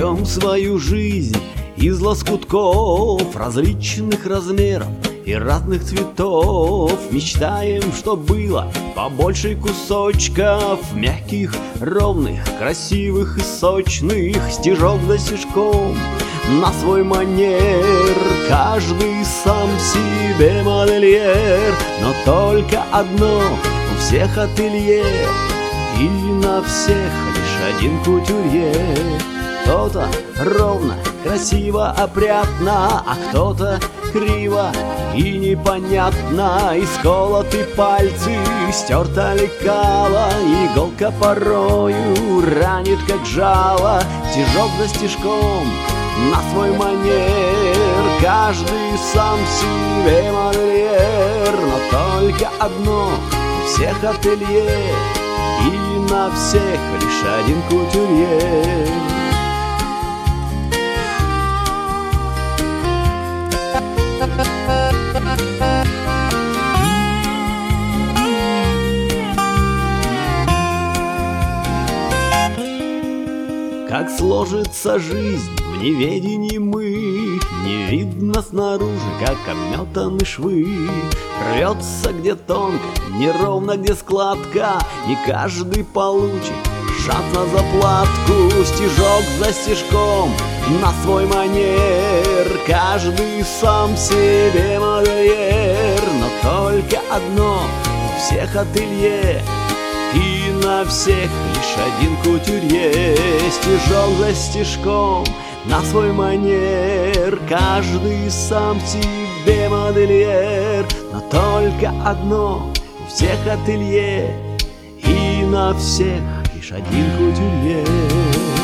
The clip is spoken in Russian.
Живем свою жизнь из лоскутков различных размеров и разных цветов. Мечтаем, что было побольше кусочков мягких, ровных, красивых и сочных. Стежок за стежком на свой манер, каждый сам себе модельер. Но только одно у всех ателье, и на всех лишь один кутюрье. Кто-то ровно, красиво, опрятно, а кто-то криво и непонятно. Исколоты пальцы, стерто лекало, иголка порою ранит, как жало. Стежок за стежком на свой манер, каждый сам себе модельер. Но только одно у всех ателье, и на всех лишь один кутюрье. Как сложится жизнь в неведении мы, не видно снаружи, как обметаны швы. Рвется где тонко, неровно где складка, не каждый получит шанс на заплатку. Стежок за стежком на свой манер, каждый сам себе модельер. Но только одно у всех ателье, и на всех лишь один кутюрье. Стежок за стежком на свой манер, каждый сам себе модельер. Но только одно у всех ателье, и на всех лишь один кутюрье.